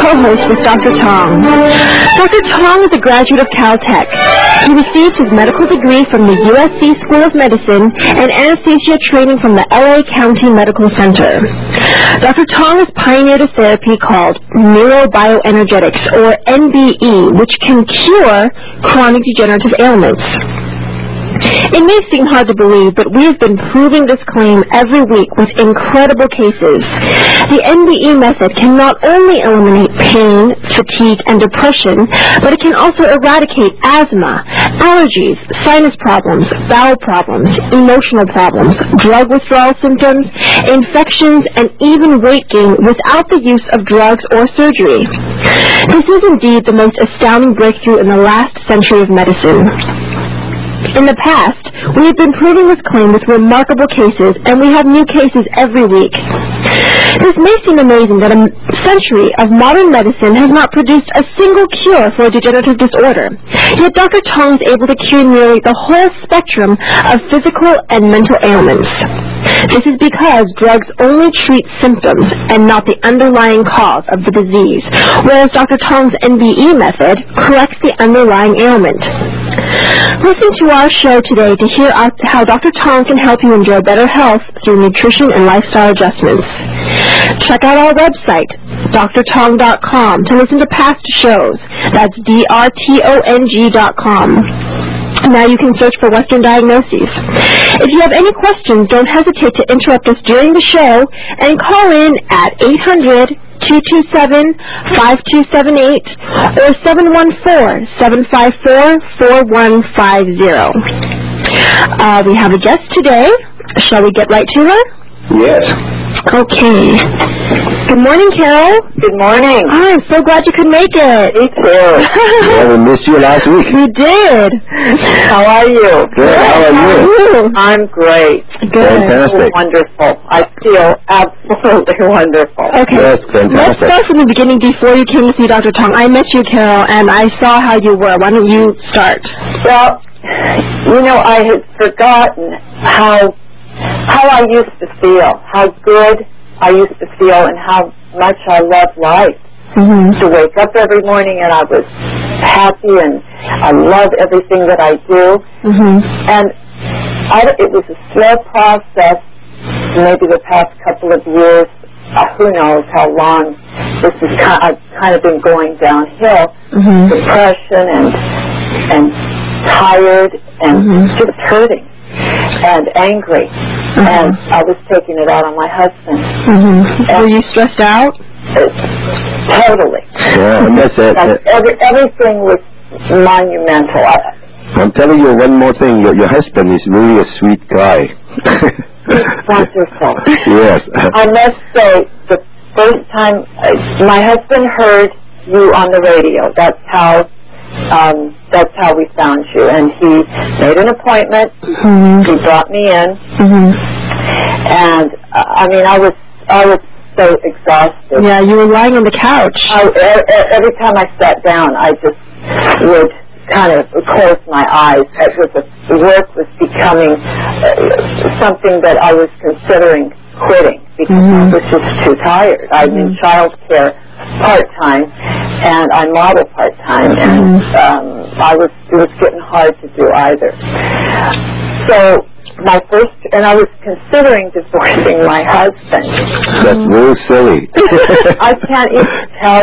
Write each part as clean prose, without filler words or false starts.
co-host with Dr. Tong. Dr. Tong is a graduate of Caltech. He received his medical degree from the USC School of Medicine and anesthesia training from the LA County Medical Center. Dr. Tong has pioneered a therapy called neurobioenergetics, or NBE, which can cure chronic degenerative ailments. It may seem hard to believe, but we have been proving this claim every week with incredible cases. The NBE method can not only eliminate pain, fatigue, and depression, but it can also eradicate asthma, allergies, sinus problems, bowel problems, emotional problems, drug withdrawal symptoms, infections, and even weight gain without the use of drugs or surgery. This is indeed the most astounding breakthrough in the last century of medicine. In the past, we have been proving this claim with remarkable cases, and we have new cases every week. This may seem amazing that a century of modern medicine has not produced a single cure for a degenerative disorder, yet Dr. Tong is able to cure nearly the whole spectrum of physical and mental ailments. This is because drugs only treat symptoms and not the underlying cause of the disease, whereas Dr. Tong's NBE method corrects the underlying ailment. Listen to our show today to hear how Dr. Tong can help you enjoy better health through nutrition and lifestyle adjustments. Check out our website, drtong.com, to listen to past shows. That's drtong.com. Now you can search for Western Diagnoses. If you have any questions, don't hesitate to interrupt us during the show and call in at 800-227-5278 or 714-754-4150. We have a guest today. Shall we get right to her? Yes. Okay. Good morning, Carol. Good morning. Oh, I'm so glad you could make it. Me too. Yeah, we missed you last week. We did. How are you? Good. How are you? I'm great. Good. Fantastic. Wonderful. I feel absolutely wonderful. Okay. That's fantastic. Let's start from the beginning before you came to see Dr. Tong. I met you, Carol, and I saw how you were. Why don't you start? Well, I had forgotten how I used to feel, how good I used to feel, and how much I loved life. Mm-hmm. To wake up every morning and I was happy and I love everything that I do. Mm-hmm. And it was a slow process, maybe the past couple of years, who knows how long. I've kind of been going downhill, Mm-hmm. depression and tired and Mm-hmm. just hurting and angry. Mm-hmm. And I was taking it out on my husband. Mm-hmm. Were you stressed out? Totally. Yeah, and that's it. Everything was monumental. I'm telling you one more thing. Your husband is really a sweet guy. It's wonderful. Yes. I must say, the first time my husband heard you on the radio, that's how we found you. And he made an appointment. Mm-hmm. He brought me in. Mm-hmm. And I was so exhausted. Yeah, you were lying on the couch. Every time I sat down, I just would kind of close my eyes. The work was becoming something that I was considering quitting because I was just too tired. I'm in child care part-time, and I model part-time, and it was getting hard to do either. So I was considering divorcing my husband. That's real silly. I can't even tell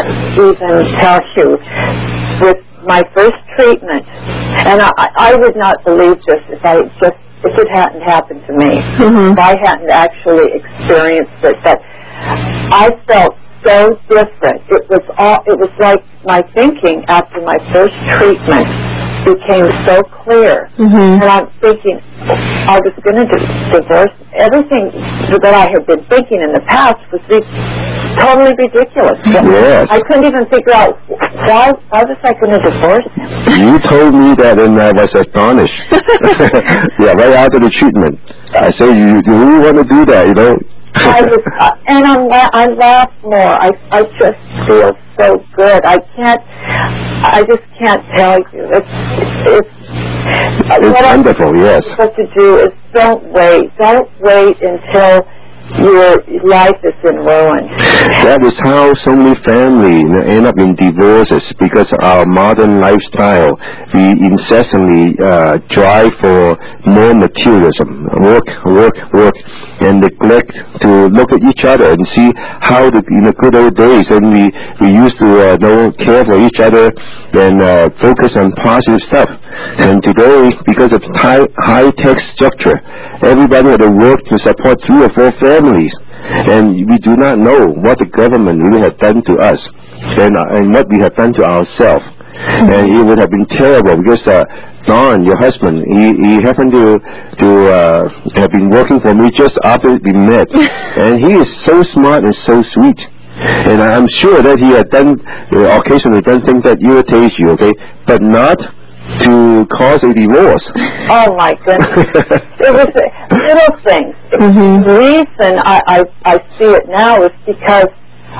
you, with my first treatment, and I would not believe this if it hadn't happened to me, if I hadn't actually experienced it, but I felt so different. It was like my thinking after my first treatment became so clear. And I'm thinking I was going to divorce. Everything that I had been thinking in the past was totally ridiculous. Yes. I couldn't even figure out why was I going to divorce him. You told me that when I was astonished. Yeah, right after the treatment. I said, you really want to do that, I was, and I laugh more. I just feel so good. I just can't tell you. It's wonderful, yes. What to do is don't wait. Don't wait until your life is in ruins. That is how so many families end up in divorces because of our modern lifestyle. We incessantly drive for more materialism, work, and neglect to look at each other and see how in the good old days when we used to care for each other and focus on positive stuff. And today, because of high-tech structure, everybody had to work to support 3 or 4 families. And we do not know what the government really has done to us and what we have done to ourselves. And it would have been terrible because Don, your husband, he happened to have been working for me just after we met. And he is so smart and so sweet. And I'm sure that he had occasionally done things that irritates you, okay? But not to cause a divorce. Oh my goodness. It was little things. The reason I see it now is because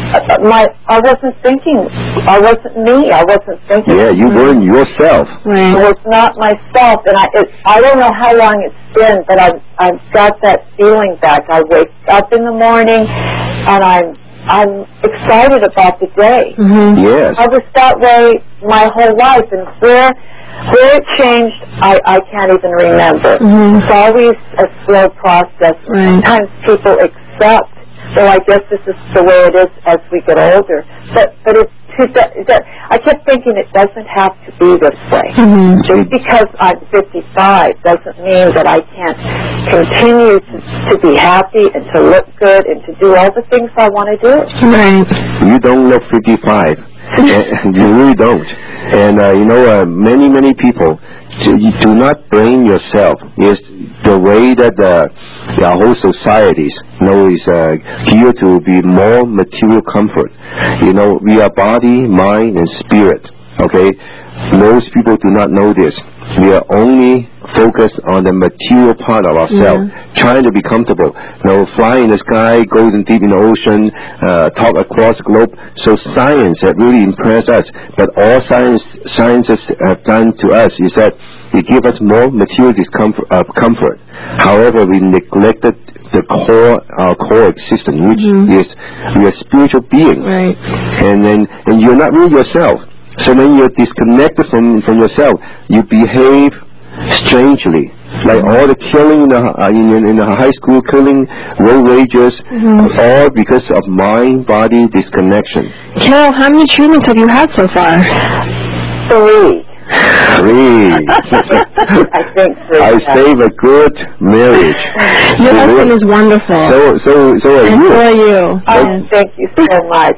I wasn't thinking. I wasn't me. I wasn't thinking. Yeah, you weren't yourself. Right. I was not myself, and I don't know how long it's been, but I've got that feeling back. I wake up in the morning, and I'm excited about the day. Yes. I was that way my whole life, and where it changed, I can't even remember. It's always a slow process. Right. Sometimes people accept, well, I guess this is the way it is as we get older. But I kept thinking it doesn't have to be this way. Just because I'm 55 doesn't mean that I can't continue to be happy and to look good and to do all the things I want to do. Right. You don't look 55. You really don't. And many people, you do not blame yourself. It's the way that our whole society is here to be more material comfort. We are body, mind, and spirit. Okay, most people do not know this. We are only focused on the material part of ourselves, trying to be comfortable. Fly in the sky, go deep in the ocean, talk across the globe. So science has really impressed us. But all sciences have done to us is that they give us more material comfort. However, we neglected our core existence, which is we are spiritual beings. Right. And you're not really yourself. So when you're disconnected from yourself, you behave strangely. Like all the killing in the high school, killing, road rages, all because of mind-body disconnection. Carol, how many treatments have you had so far? 3. 3. I think 3. I save a good marriage. Your husband is wonderful. So are and you. So are you. Thank you so much.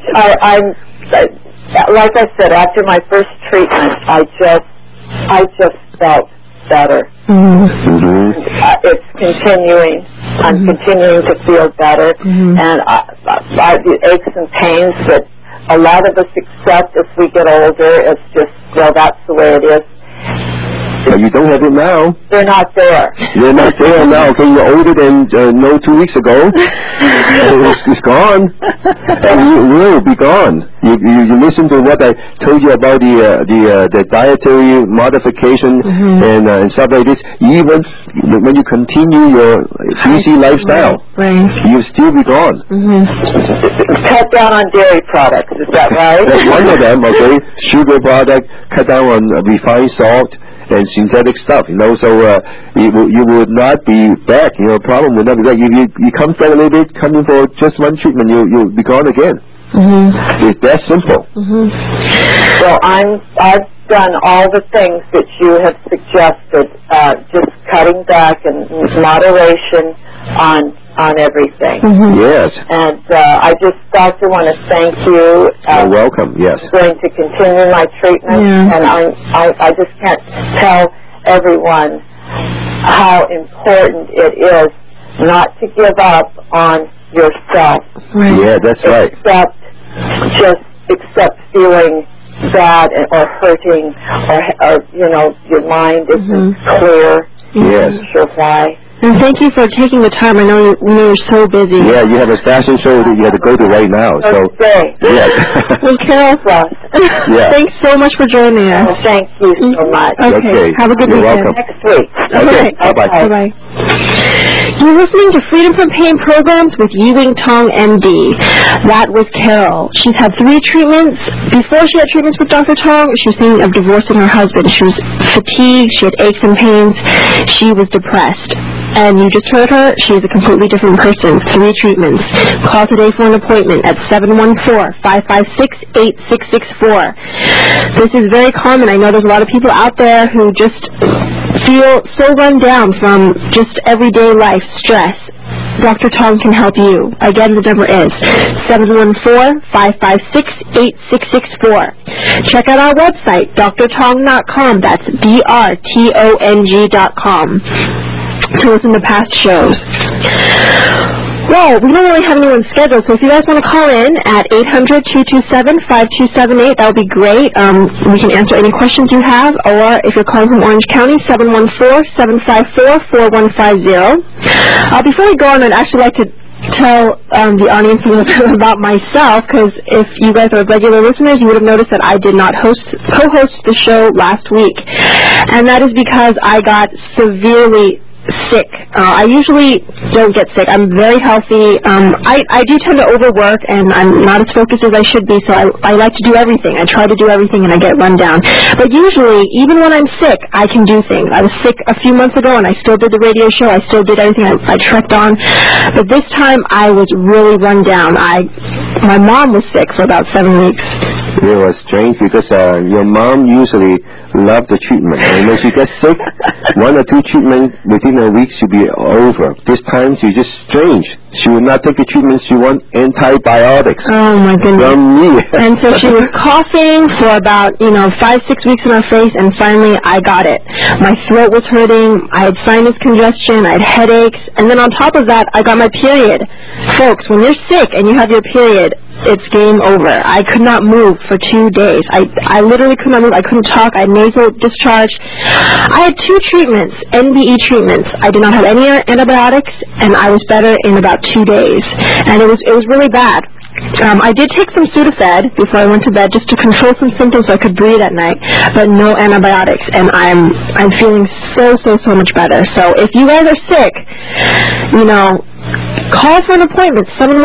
Like I said, after my first treatment, I just felt better. It's continuing. I'm continuing to feel better, and the aches and pains that a lot of us accept as we get older, it's just, well, that's the way it is. But you don't have it now. They're not there. You're not there now. Okay, you're older than 2 weeks ago. It's gone. It will be gone. You listen to what I told you about the dietary modification and stuff like this. Even when you continue your easy lifestyle, you'll still be gone. Cut down on dairy products. Is that right? That's one of them. Okay, sugar product. Cut down on refined salt and synthetic stuff, so you would not be back. Problem would not be back. You come back a little bit, come in for just one treatment, you'll be gone again. It's that simple. Well, I've done all the things that you have suggested, just cutting back and moderation on everything. Yes. And I just, Doctor, want to thank you. You're welcome. Yes. I'm going to continue my treatment, and I just can't tell everyone how important it is not to give up on yourself. Yeah, that's right. Except feeling bad or hurting, or your mind isn't clear. Yes. I'm not sure why. And thank you for taking the time. I know you're so busy. Yeah, you have a fashion show that you have to go to right now. So, yeah. Well, Carol, thanks so much for joining us. Well, thank you so much. Okay. Have a good weekend. You're welcome. Next week. Okay. Right. Bye-bye. Bye-bye. You're listening to Freedom from Pain programs with Yi-Wing Tong, MD. That was Carol. She's had 3 treatments. Before she had treatments with Dr. Tong, she was thinking of divorcing her husband. She was fatigued. She had aches and pains. She was depressed. And you just heard her. She is a completely different person. 3 treatments. Call today for an appointment at 714-556-8664. This is very common. I know there's a lot of people out there who just feel so run down from just everyday life stress. Dr. Tong can help you. Again, the number is 714-556-8664. Check out our website, drtong.com. That's drtong.com. to listen to past shows. Well, we don't really have anyone scheduled, so if you guys want to call in at 800-227-5278, that would be great. We can answer any questions you have, or if you're calling from Orange County, 714-754-4150. Before we go on, I'd actually like to tell the audience a little bit about myself, because if you guys are regular listeners, you would have noticed that I did not co-host the show last week, and that is because I got severely sick. I usually don't get sick. I'm very healthy. I do tend to overwork, and I'm not as focused as I should be, so I like to do everything. I try to do everything, and I get run down. But usually, even when I'm sick, I can do things. I was sick a few months ago, and I still did the radio show. I still did everything. I trekked on. But this time, I was really run down. My mom was sick for about 7 weeks. It was strange because your mom usually loved the treatment. And when she gets sick, 1 or 2 treatments within a week she'll be over. This time she's just strange. She will not take the treatment. She wants antibiotics. Oh my goodness. From me. And so she was coughing for about 5-6 weeks in her face, and finally I got it. My throat was hurting. I had sinus congestion. I had headaches, and then on top of that, I got my period. Folks, when you're sick and you have your period, it's game over. I could not move for 2 days. I literally could not move. I couldn't talk. I had nasal discharge. I had 2 treatments, NBE treatments. I did not have any antibiotics, and I was better in about 2 days. And it was really bad. I did take some Sudafed before I went to bed just to control some symptoms so I could breathe at night, but no antibiotics, and I'm feeling so much better. So if you guys are sick, call for an appointment,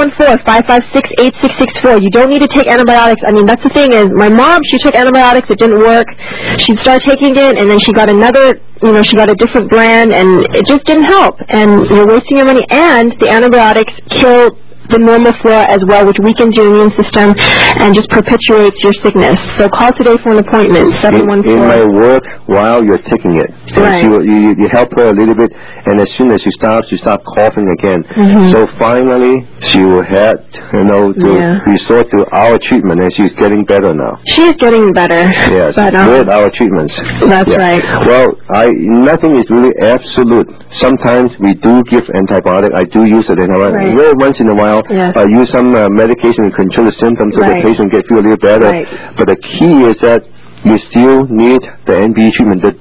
714-556-8664. You don't need to take antibiotics. I mean, that's the thing is, my mom, she took antibiotics, it didn't work. She'd start taking it, and then she got another, she got a different brand, and it just didn't help. And you're wasting your money, and the antibiotics kill the normal flora as well, which weakens your immune system and just perpetuates your sickness. So call today for an appointment, 714. It might work while you're taking it. Right. You help her a little bit, and as soon as she start coughing again. Mm-hmm. So finally, she will have to resort to our treatment, and she's getting better now. She's getting better. Yes, but, with our treatments. That's right. Well, nothing is really absolute. Sometimes we do give antibiotic. I do use an antibiotic. Right. Once in a while, use some medication to control the symptoms so the patient can feel a little better. Right. But the key is that you still need the NBE treatment to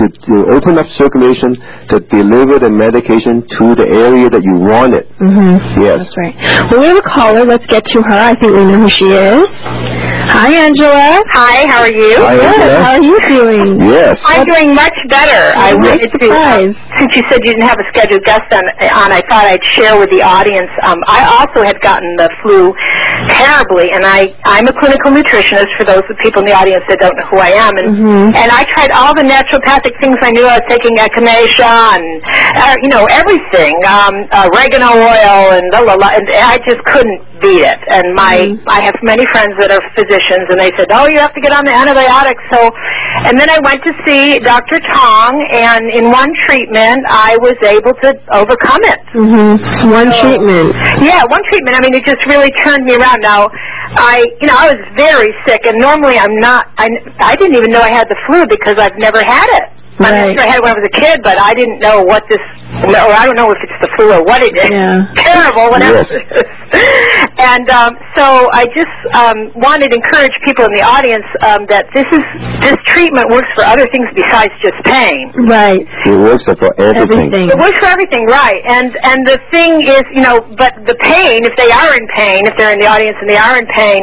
open up circulation, to deliver the medication to the area that you want it. Mm-hmm. Yes. That's right. Well, we have a caller. Let's get to her. I think we know who she is. Hi, Angela. Hi, how are you? Hi, Good. How are you doing? Yes. I'm doing much better. I wanted to, since you said you didn't have a scheduled guest on, I thought I'd share with the audience. I also had gotten the flu terribly, and I'm a clinical nutritionist for those people in the audience that don't know who I am, and I tried all the naturopathic things I knew. I was taking echinacea and everything, oregano oil, and blah blah blah, and I just couldn't beat it. And I have many friends that are physicians, and they said, "Oh, you have to get on the antibiotics." And then I went to see Dr. Tong, and in one treatment, I was able to overcome it. Mm-hmm. One treatment. Yeah, one treatment. I mean, it just really turned me around. Now, I was very sick, and normally I'm not. I didn't even know I had the flu because I've never had it. Right. I mean, I had it when I was a kid, but I didn't know what this, or I don't know if it's the flu or what it is. Yeah. Terrible, whatever it is. And so I just wanted to encourage people in the audience that this treatment works for other things besides just pain. Right. It works for everything. It works for everything, right. And the thing is, but the pain, if they are in pain, if they're in the audience and they are in pain,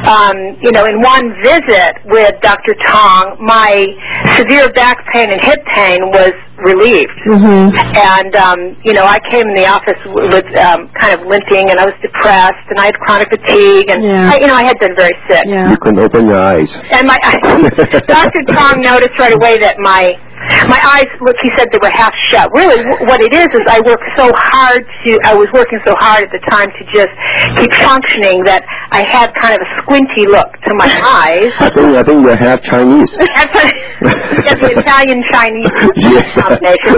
in one visit with Dr. Tong, my severe back pain and hip pain was relieved. Mm-hmm. And, I came in the office with kind of limping, and I was depressed, and I had chronic fatigue, and, I had been very sick. Yeah. You couldn't open your eyes. And Dr. Tong noticed right away that my eyes, look, he said they were half shut. Really, what it is I was working so hard at the time to just keep functioning that I had kind of a squinty look to my eyes. I think you're half Chinese. The Italian-Chinese combination.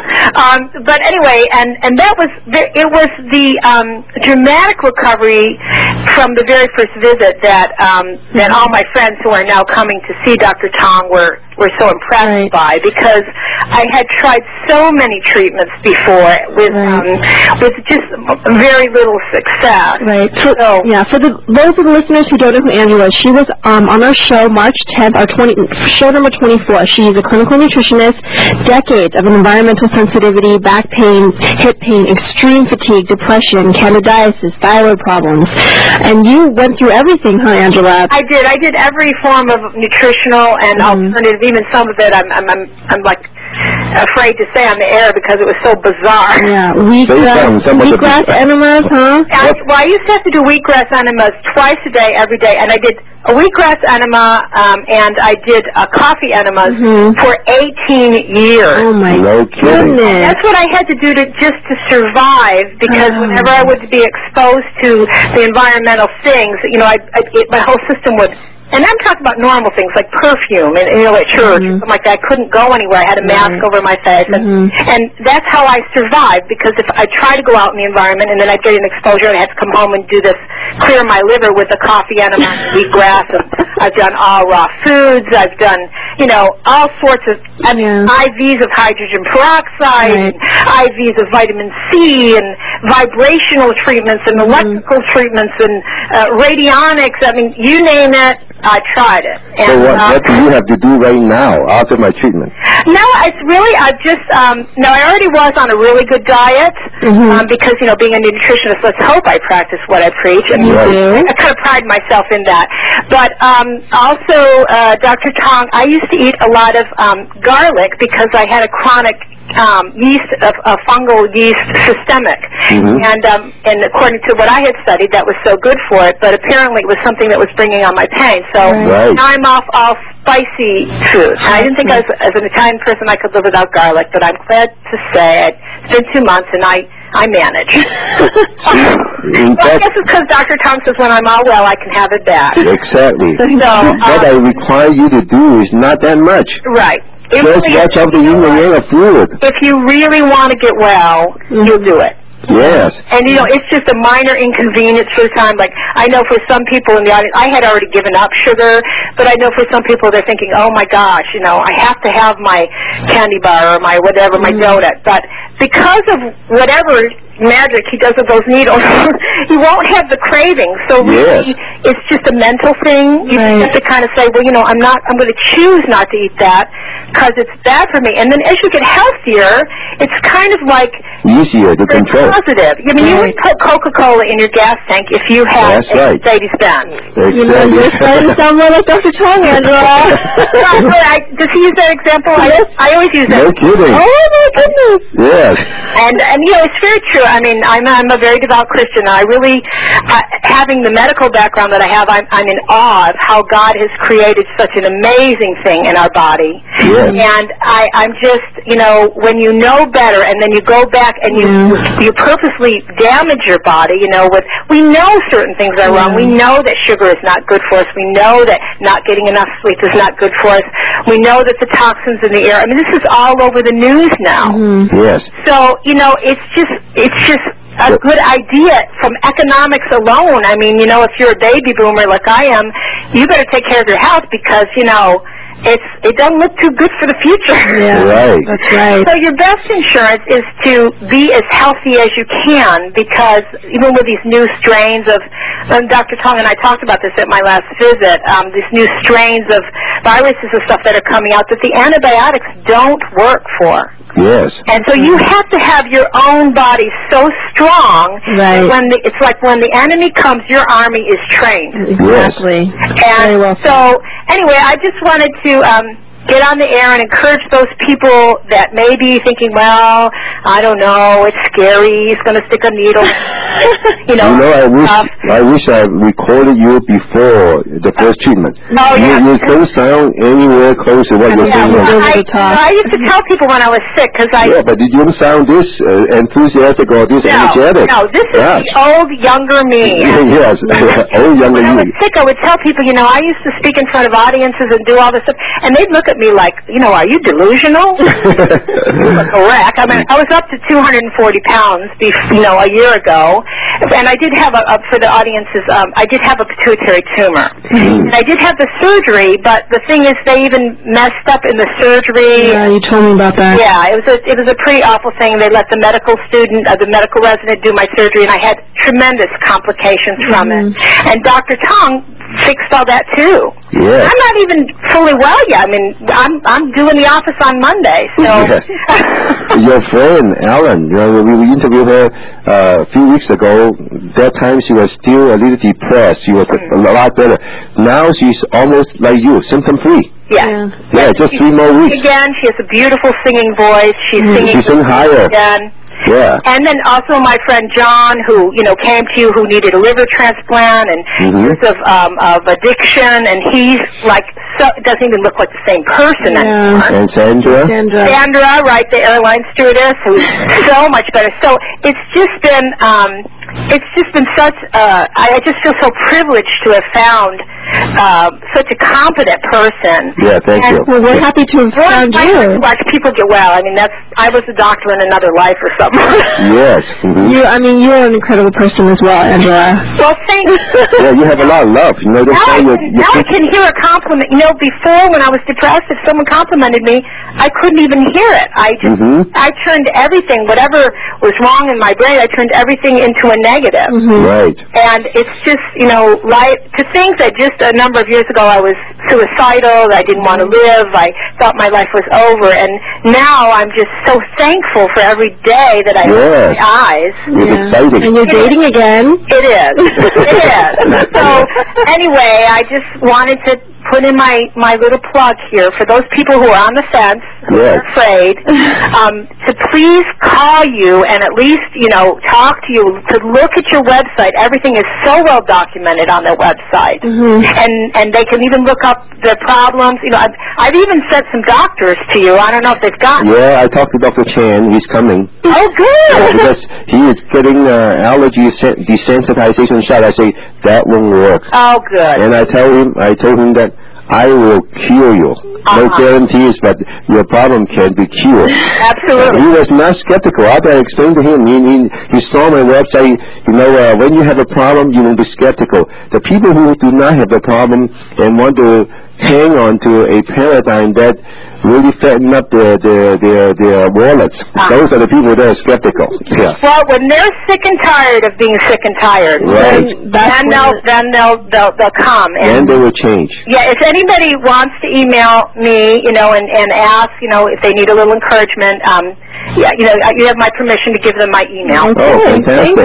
But anyway, and that was, it was the dramatic recovery from the very first visit that all my friends who are now coming to see Dr. Tong were so impressed by, because I had tried so many treatments before with just very little success. Right. For those of the listeners who don't know who Angela is, she was on our show March 10th, show number 24. She's a clinical nutritionist, decades of environmental sensitivity, back pain, hip pain, extreme fatigue, depression, candidiasis, thyroid problems. And you went through everything, huh, Angela? I did. I did every form of nutritional and alternative. Even some of it, I'm like afraid to say on the air because it was so bizarre. Yeah, wheatgrass enemas, huh? I used to have to do wheatgrass enemas twice a day, every day, and I did a wheatgrass enema and I did a coffee enemas for 18 years. Oh my goodness! That's what I had to do just to survive, because whenever I would be exposed to the environmental things, my whole system would. And I'm talking about normal things like perfume and at church, something like that. I couldn't go anywhere. I had a mask over my face, and that's how I survived. Because if I try to go out in the environment and then I'd get an exposure, and I had to come home and do this, clear my liver with a coffee enema, wheatgrass. And I've done all raw foods. I've done all sorts of IVs of hydrogen peroxide, IVs of vitamin C, and vibrational treatments and electrical treatments and radionics. I mean, you name it. I tried it. And, so what do you have to do right now after my treatment? No, it's really, I already was on a really good diet because, being a nutritionist, let's hope I practice what I preach. And I kind of pride myself in that. But also, Dr. Tong, I used to eat a lot of garlic because I had a chronic yeast, a fungal yeast systemic. And according to what I had studied, that was so good for it, but apparently it was something that was bringing on my pain. So now I'm off all spicy foods. I didn't think as an Italian person I could live without garlic, but I'm glad to say it's been 2 months and I manage. I guess it's because Dr. Tong says when I'm all well, I can have it back. Exactly. So, what I require you to do is not that much. Right. Just watch out the yin and yang of food. If you really want to get well, you'll do it. Yes. And, it's just a minor inconvenience for the time. Like, I know for some people in the audience, I had already given up sugar, but I know for some people they're thinking, oh, my gosh, I have to have my candy bar or my whatever, my donut. But because of whatever magic he does with those needles, he won't have the craving. So really, it's just a mental thing. You just have to kind of say, well, I'm going to choose not to eat that because it's bad for me. And then as you get healthier, it's kind of like easier to control. Positive. I mean, you would put Coca-Cola in your gas tank if you had a Mercedes-Benz. You're starting to sound more like Dr. Tong, Angela. Does he use that example? I always use that. No kidding. Oh, my goodness. Yes. And it's very true. I mean, I'm a very devout Christian. I really, having the medical background that I have, I'm in awe of how God has created such an amazing thing in our body. Yes. And I'm just, when you know better and then you go back and you purposely damage your body, we know certain things are wrong. We know that sugar is not good for us. We know that not getting enough sleep is not good for us. We know that the toxins in the air, I mean, this is all over the news now. Yes. So, it's just a good idea from economics alone. I mean, if you're a baby boomer like I am, you better take care of your health because, it doesn't look too good for the future. Yeah, right. That's right. So your best insurance is to be as healthy as you can, because even with these new strains of, Dr. Tong and I talked about this at my last visit, these new strains of viruses and stuff that are coming out that the antibiotics don't work for. Yes. And so you have to have your own body so strong that it's like when the enemy comes, your army is trained. Exactly. And very well so, anyway, I just wanted to get on the air and encourage those people that may be thinking, well, I don't know, it's scary, he's going to stick a needle, I wish I recorded you before the first treatment. Oh, yeah. You don't sound anywhere close to what you're saying. I used to tell people when I was sick, because but you don't sound this enthusiastic or this energetic. No, this is the old, younger me. Yes, old, younger me. When I was sick, I would tell people, I used to speak in front of audiences and do all this stuff, and they'd look at me like, are you delusional? Correct. I mean, I was up to 240 pounds, a year ago, and I did have for the audiences, I did have a pituitary tumor. And I did have the surgery, but the thing is, they even messed up in the surgery. Yeah, you told me about that. Yeah, it was a pretty awful thing. They let the medical resident do my surgery, and I had tremendous complications from it. And Dr. Tong fixed all that too. Yeah. I'm not even fully well yet. I mean, I'm due in the office on Monday. So your friend Ellen, we interviewed her a few weeks ago. That time she was still a little depressed. She was a lot better. Now she's almost like you, symptom free. Yeah, just 3 more weeks. Again, she has a beautiful singing voice. She's singing. She's higher. Again. Yeah. And then also my friend John, who came to you, who needed a liver transplant and years of addiction, and he's doesn't even look like the same person anymore. And Sandra, right, the airline stewardess, who's so much better. So it's just been such. I just feel so privileged to have found such a competent person. Yeah, thank you. Well, we're happy to have found you. Watch people get well. I mean, I was a doctor in another life or something. Yes. You're an incredible person as well, Angela. Well, thanks. Yeah, you have a lot of love. Now I can hear a compliment. Before when I was depressed, if someone complimented me, I couldn't even hear it. I turned everything, whatever was wrong in my brain, I turned everything into a negative. Right. And it's just, to think that just a number of years ago I was suicidal, I didn't want to live, I thought my life was over, and now I'm just so thankful for every day that I open my eyes. It's exciting. And you're dating again. It is. It is. So, anyway, I just wanted to put in my little plug here for those people who are on the fence, who are afraid, to please call you and at least, talk to you, to look at your website. Everything is so well documented on their website. And they can even look up their problems. I've even sent some doctors to you. I don't know if they've gotten it. Yeah, I talked to Dr. Chan. He's coming. Oh, good. Because he is getting allergy desensitization shot. I say, that won't work. Oh, good. And I told him that I will cure you. No guarantees, but your problem can be cured. Absolutely. He was not skeptical. After I explained to him, he saw my website, when you have a problem, you will be skeptical. The people who do not have the problem and want to hang on to a paradigm that really fatten up their wallets. Those are the people that are skeptical. Yeah. Well, when they're sick and tired of being sick and tired, then they'll come. And they will change. Yeah, if anybody wants to email me, and ask, if they need a little encouragement, you have my permission to give them my email. Okay. Oh, fantastic.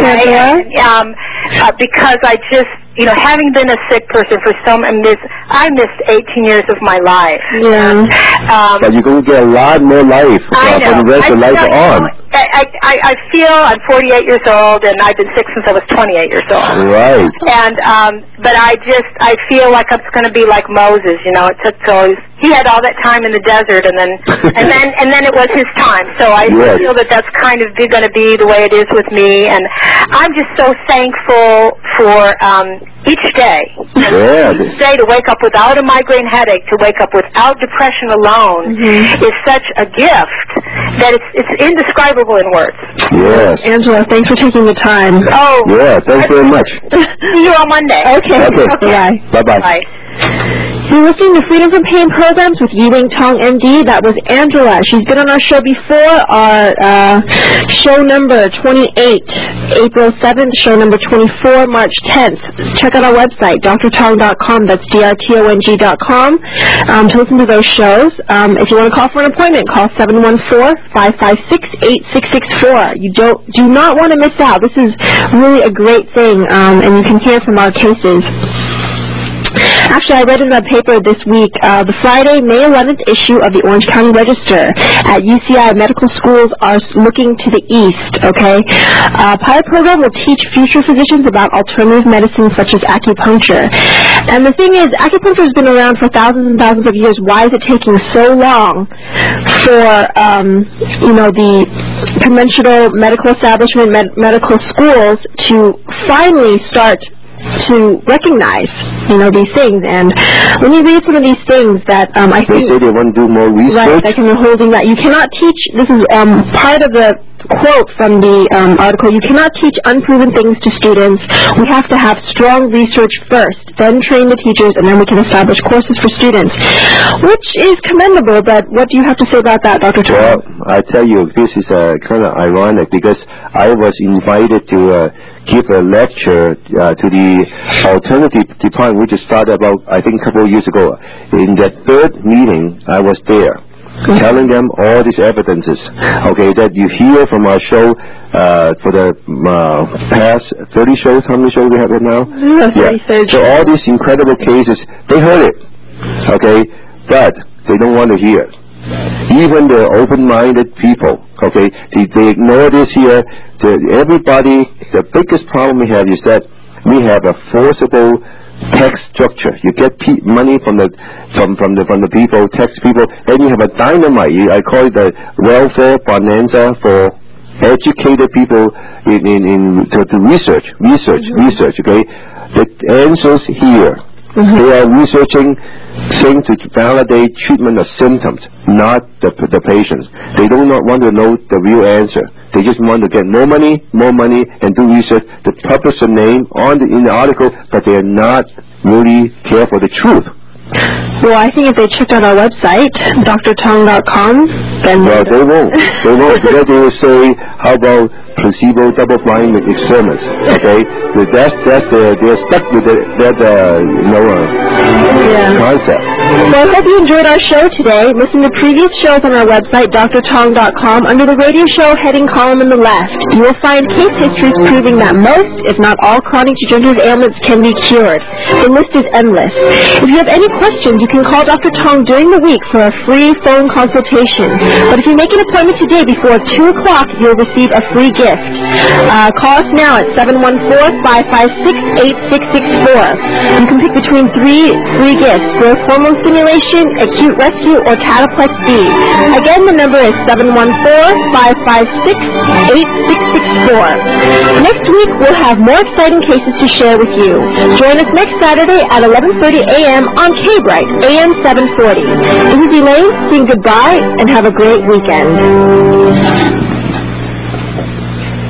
Because I just, having been a sick person for I missed 18 years of my life. Yeah. But you're going to get a lot more life for the rest of life on. I feel I'm 48 years old, and I've been sick since I was 28 years old. Right. And but I feel like I'm going to be like Moses. It took till he had all that time in the desert, and then it was his time. So I feel that that's kind of going to be the way it is with me, and I'm just so thankful for each day. Each day to wake up without a migraine headache, to wake up without depression alone, is such a gift that it's indescribable in words. Yes. Angela, thanks for taking the time. Oh. Yeah, thanks very much. See you on Monday. Okay. Bye. Bye-bye. Bye. You're listening to Freedom from Pain programs with Ying Tong, MD. That was Angela. She's been on our show before, our show number 28, April 7th, show number 24, March 10th. Check out our website, drtong.com. That's drtong.com, to listen to those shows. If you want to call for an appointment, call 714-556-8664. You do not want to miss out. This is really a great thing, and you can hear from our cases. Actually, I read in the paper this week, the Friday, May 11th issue of the Orange County Register at UCI medical schools are looking to the east, okay? Pilot program will teach future physicians about alternative medicine such as acupuncture. And the thing is, acupuncture has been around for thousands and thousands of years. Why is it taking so long for, the conventional medical establishment, medical schools to finally start to recognize, these things? And when you read some of these things that I think... They say they want to do more research. Right, like they're holding that. You cannot teach, this is part of the quote from the article, you cannot teach unproven things to students. We have to have strong research first, then train the teachers, and then we can establish courses for students, which is commendable, but what do you have to say about that, Dr. Tong? Well, I tell you, this is kind of ironic because I was invited to give a lecture to the alternative department, which started about, I think, a couple of years ago. In that third meeting, I was there, telling them all these evidences, okay, that you hear from our show for the past 30 shows. How many shows we have right now? So all these incredible cases, they heard it, okay, but they don't want to hear it. Even the open-minded people, okay, they ignore this here. Everybody, the biggest problem we have is that we have a forcible tax structure. You get money from the people, tax people, and you have a dynamite. I call it the welfare bonanza for educated people to research. Okay, the answers here. They are researching things to validate treatment of symptoms, not the patients. They do not want to know the real answer. They just want to get more money, and do research to publish a name in the article, but they are not really care for the truth. Well, I think if they checked out our website, drtong.com, then... Well, they won't. Because they will say, how about placebo double-blind experiments, okay? They're stuck with that concept. Well, I hope you enjoyed our show today. Listen to previous shows on our website, drtong.com, under the radio show heading column on the left. You will find case histories proving that most, if not all, chronic degenerative ailments can be cured. The list is endless. If you have any questions, you can call Dr. Tong during the week for a free phone consultation. But if you make an appointment today before 2 o'clock, you'll receive a free gift. Call us now at 714-556-8664. You can pick between 3 free gifts: growth hormone stimulation, acute rescue, or Cataplex B. Again, the number is 714-556-8664. Next week, we'll have more exciting cases to share with you. Join us next Saturday at 11:30 a.m. on K-Bright, AM 740. This is Elaine saying goodbye and have a great weekend.